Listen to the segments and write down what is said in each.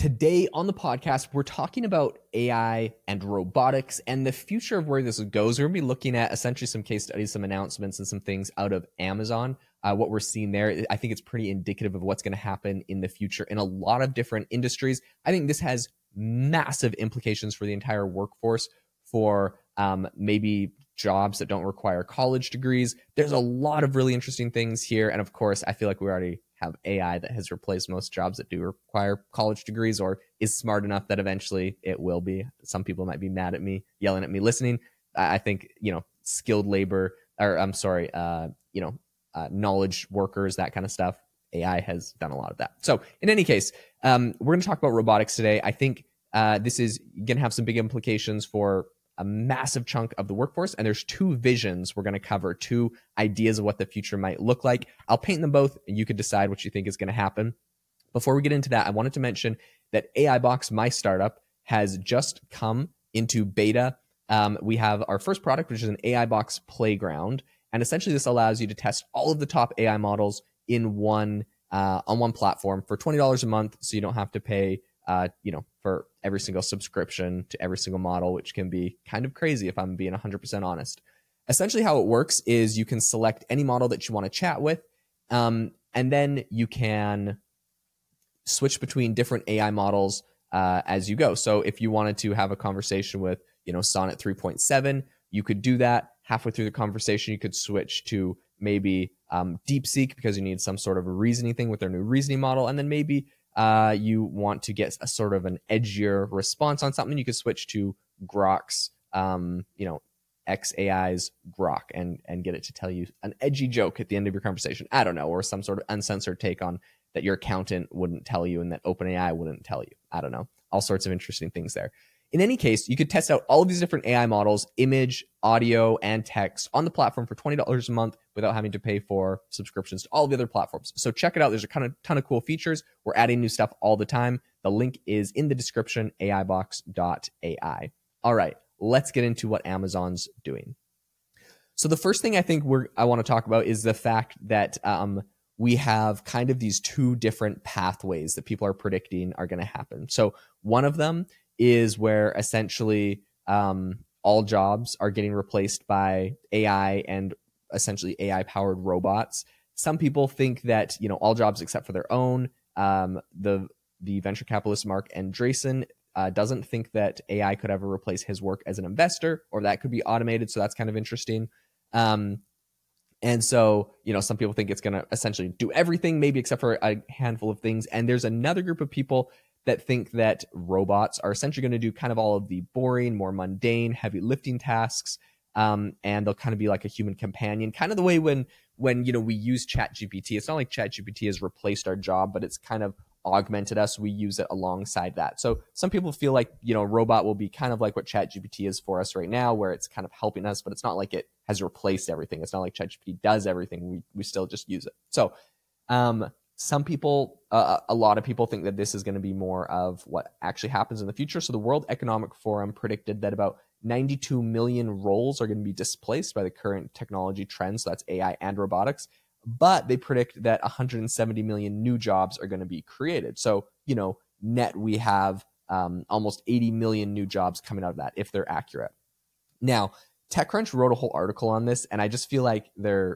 Today on the podcast, we're talking about AI and robotics and the future of where this goes. We're going to be looking at essentially some case studies, some announcements, and some things out of Amazon. What we're seeing there, I think it's pretty indicative of what's going to happen in the future in a lot of different industries. I think this has massive implications for the entire workforce, for maybe jobs that don't require college degrees. There's a lot of really interesting things here. And of course, I feel like we already have AI that has replaced most jobs that do require college degrees, or is smart enough that eventually it will be. Some people might be mad at me, yelling at me, listening. I think, skilled labor, or I'm sorry, knowledge workers, that kind of stuff. AI has done a lot of that. So in any case, we're going to talk about robotics today. I think this is going to have some big implications for a massive chunk of the workforce. And there's two visions we're going to cover, two ideas of what the future might look like. I'll paint them both and you could decide what you think is going to happen. Before we get into that, I wanted to mention that AI Box, my startup, has just come into beta. We have our first product, which is an AI Box Playground. And essentially this allows you to test all of the top AI models in on one platform for $20 a month. So you don't have to pay for every single subscription to every single model, which can be kind of crazy if I'm being 100% honest. Essentially how it works is you can select any model that you want to chat with, and then you can switch between different AI models as you go. So if you wanted to have a conversation with, Sonnet 3.7, you could do that. Halfway through the conversation, you could switch to maybe DeepSeek because you need some sort of a reasoning thing with their new reasoning model, and then maybe you want to get a sort of an edgier response on something, you could switch to Grok's, xAI's Grok and get it to tell you an edgy joke at the end of your conversation. I don't know, or some sort of uncensored take on that your accountant wouldn't tell you and that OpenAI wouldn't tell you. I don't know. All sorts of interesting things there. In any case, you could test out all of these different AI models, image, audio, and text on the platform for $20 a month without having to pay for subscriptions to all of the other platforms. So check it out. There's a ton of cool features. We're adding new stuff all the time. The link is in the description, aibox.ai. All right, let's get into what Amazon's doing. So the first thing I think I want to talk about is the fact that we have kind of these two different pathways that people are predicting are going to happen. So one of them is where essentially all jobs are getting replaced by AI and essentially AI-powered robots. Some people think that all jobs except for their own. The venture capitalist Mark Andreessen doesn't think that AI could ever replace his work as an investor, or that could be automated. So that's kind of interesting. And so, some people think it's going to essentially do everything, maybe except for a handful of things. And there's another group of people that think that robots are essentially going to do kind of all of the boring, more mundane, heavy lifting tasks. And they'll kind of be like a human companion, kind of the way when we use ChatGPT. It's not like ChatGPT has replaced our job, but it's kind of augmented us. We use it alongside that. So some people feel like, robot will be kind of like what ChatGPT is for us right now, where it's kind of helping us, but it's not like it has replaced everything. It's not like ChatGPT does everything. We still just use it. So, some people, a lot of people think that this is going to be more of what actually happens in the future. So the World Economic Forum predicted that about 92 million roles are going to be displaced by the current technology trends. So that's AI and robotics. But they predict that 170 million new jobs are going to be created. So, net we have almost 80 million new jobs coming out of that, if they're accurate. Now, TechCrunch wrote a whole article on this, and I just feel like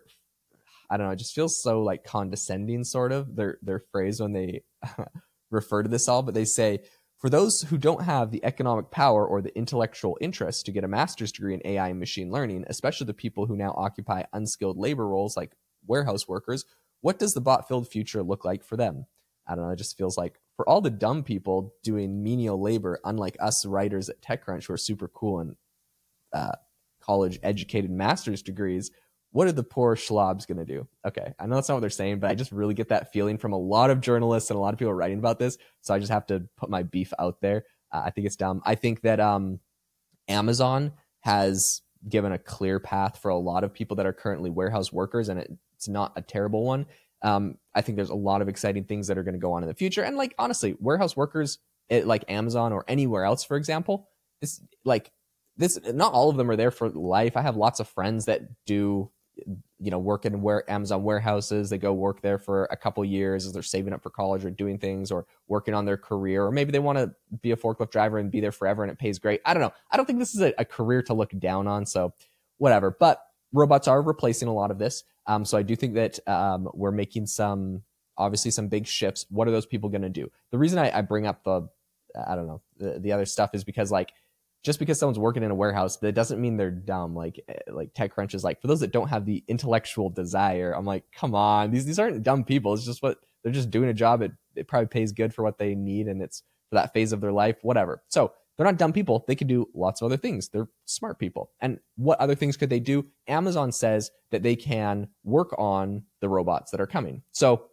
it just feels so like condescending, sort of, their phrase when they refer to this all. But they say, for those who don't have the economic power or the intellectual interest to get a master's degree in AI and machine learning, especially the people who now occupy unskilled labor roles like warehouse workers, what does the bot-filled future look like for them? I don't know. It just feels like for all the dumb people doing menial labor, unlike us writers at TechCrunch who are super cool and college-educated master's degrees, what are the poor schlobs going to do? Okay, I know that's not what they're saying, but I just really get that feeling from a lot of journalists and a lot of people writing about this. So I just have to put my beef out there. I think it's dumb. I think that Amazon has given a clear path for a lot of people that are currently warehouse workers, and it's not a terrible one. I think there's a lot of exciting things that are going to go on in the future. And like, honestly, warehouse workers like Amazon or anywhere else, for example, not all of them are there for life. I have lots of friends that do work in Amazon warehouses. They go work there for a couple years as they're saving up for college or doing things or working on their career. Or maybe they want to be a forklift driver and be there forever and it pays great. I don't know. I don't think this is a career to look down on. So whatever. But robots are replacing a lot of this. So I do think that we're making obviously some big shifts. What are those people going to do? The reason I bring up the other stuff is because just because someone's working in a warehouse, that doesn't mean they're dumb. Like TechCrunch is for those that don't have the intellectual desire, I'm like, come on, these aren't dumb people. It's just they're just doing a job. It probably pays good for what they need, and it's for that phase of their life, whatever. So they're not dumb people. They can do lots of other things. They're smart people. And what other things could they do? Amazon says that they can work on the robots that are coming. So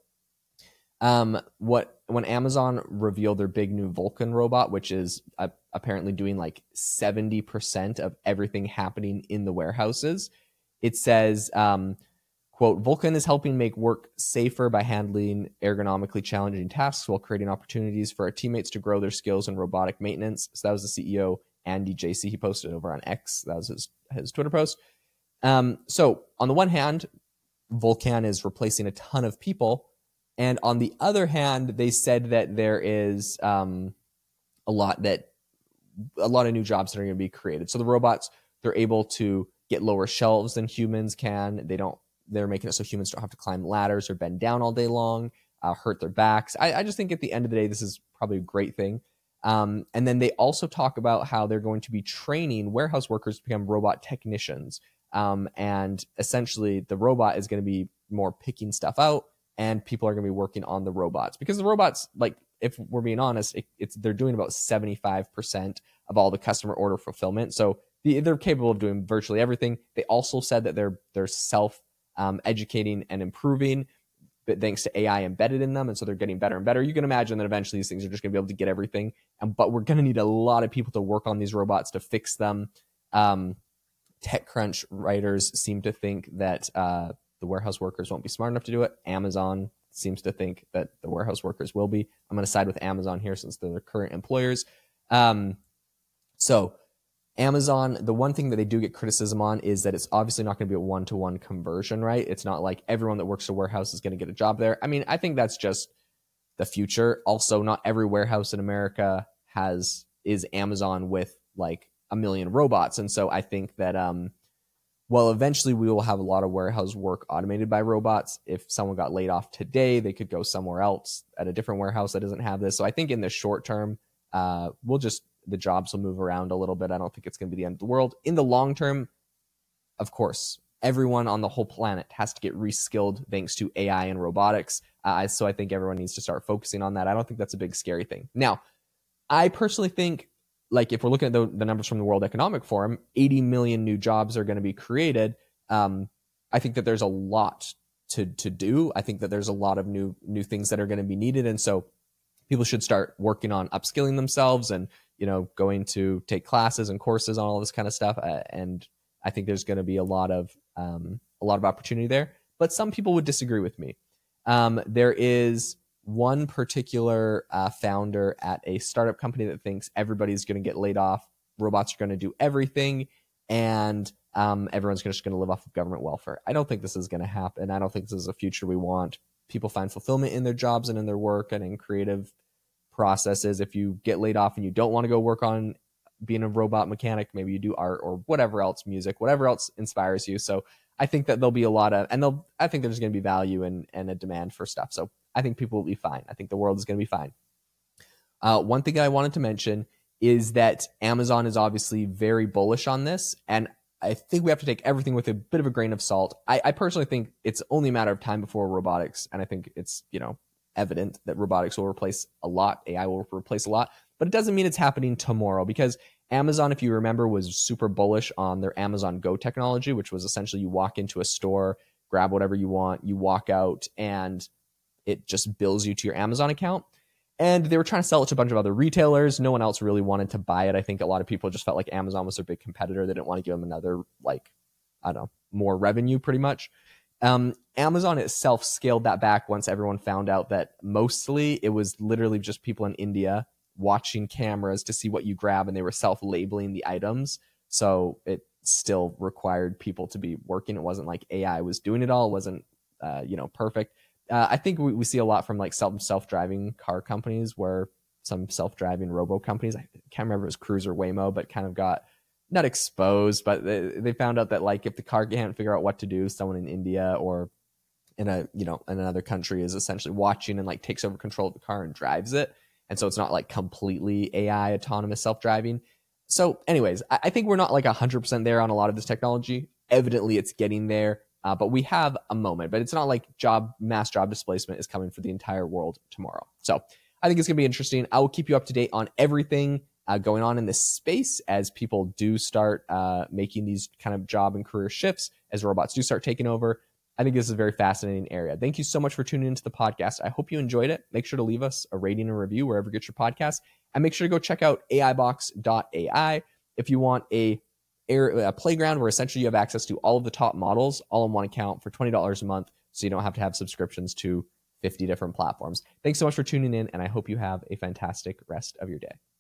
when Amazon revealed their big new Vulcan robot, which is apparently doing 70% of everything happening in the warehouses, it says, quote, Vulcan is helping make work safer by handling ergonomically challenging tasks while creating opportunities for our teammates to grow their skills in robotic maintenance. So that was the CEO, Andy Jassy. He posted over on X. That was his Twitter post. So on the one hand, Vulcan is replacing a ton of people. And on the other hand, they said that there is a lot of new jobs that are going to be created. So the robots, they're able to get lower shelves than humans can. They're making it so humans don't have to climb ladders or bend down all day long, hurt their backs. I just think at the end of the day, this is probably a great thing. And then they also talk about how they're going to be training warehouse workers to become robot technicians. And essentially the robot is going to be more picking stuff out, and people are going to be working on the robots, because the robots, if we're being honest, they're doing about 75% of all the customer order fulfillment. So they're capable of doing virtually everything. They also said that they're self educating and improving, but thanks to AI embedded in them. And so they're getting better and better. You can imagine that eventually these things are just going to be able to get everything. But we're going to need a lot of people to work on these robots to fix them. TechCrunch writers seem to think that the warehouse workers won't be smart enough to do it. Amazon seems to think that the warehouse workers will be. I'm going to side with Amazon here since they're the current employers. So Amazon, the one thing that they do get criticism on is that it's obviously not going to be a one-to-one conversion, right? It's not like everyone that works at a warehouse is going to get a job there. I mean, I think that's just the future. Also, not every warehouse in America is Amazon with a million robots. And so I think that eventually we will have a lot of warehouse work automated by robots. If someone got laid off today, they could go somewhere else at a different warehouse that doesn't have this. So I think in the short term, the jobs will move around a little bit. I don't think it's going to be the end of the world. In the long term, of course, everyone on the whole planet has to get reskilled thanks to AI and robotics. So I think everyone needs to start focusing on that. I don't think that's a big scary thing. Now, I personally think, if we're looking at the numbers from the World Economic Forum, 80 million new jobs are going to be created. I think that there's a lot to do. I think that there's a lot of new things that are going to be needed. And so people should start working on upskilling themselves and, going to take classes and courses on all this kind of stuff. And I think there's going to be a lot of opportunity there. But some people would disagree with me. There is one particular founder at a startup company that thinks everybody's going to get laid off, robots are going to do everything, and everyone's just going to live off of government welfare. I don't think this is going to happen. I don't think this is a future we want. People find fulfillment in their jobs and in their work and in creative processes. If you get laid off and you don't want to go work on being a robot mechanic, maybe you do art or whatever else, music, whatever else inspires you. So I think that there'll be a lot of, I think there's going to be value and a demand for stuff. So I think people will be fine. I think the world is going to be fine. One thing I wanted to mention is that Amazon is obviously very bullish on this. And I think we have to take everything with a bit of a grain of salt. I personally think it's only a matter of time before robotics. And I think it's, evident that robotics will replace a lot. AI will replace a lot, but it doesn't mean it's happening tomorrow, because Amazon, if you remember, was super bullish on their Amazon Go technology, which was essentially you walk into a store, grab whatever you want, you walk out, and it just bills you to your Amazon account. And they were trying to sell it to a bunch of other retailers. No one else really wanted to buy it. I think a lot of people just felt like Amazon was their big competitor. They didn't want to give them another, more revenue pretty much. Amazon itself scaled that back once everyone found out that mostly it was literally just people in India watching cameras to see what you grab, and they were self-labeling the items. So it still required people to be working. It wasn't like AI was doing it all. It wasn't, perfect. I think we see a lot from like self-driving car companies, where some self-driving robo companies, I can't remember if it was Cruise or Waymo, but kind of got not exposed, but they found out that like if the car can't figure out what to do, someone in India or in another country is essentially watching and like takes over control of the car and drives it. And so it's not like completely AI autonomous self-driving. So anyways, I think we're not like 100% there on a lot of this technology. Evidently it's getting there, but we have a moment, but it's not like mass job displacement is coming for the entire world tomorrow. So I think it's gonna be interesting. I will keep you up to date on everything going on in this space as people do start making these kind of job and career shifts, as robots do start taking over. I think this is a very fascinating area. Thank you so much for tuning into the podcast. I hope you enjoyed it. Make sure to leave us a rating and review wherever you get your podcast. And make sure to go check out AIbox.ai if you want a playground where essentially you have access to all of the top models all in one account for $20 a month, so you don't have to have subscriptions to 50 different platforms. Thanks so much for tuning in, and I hope you have a fantastic rest of your day.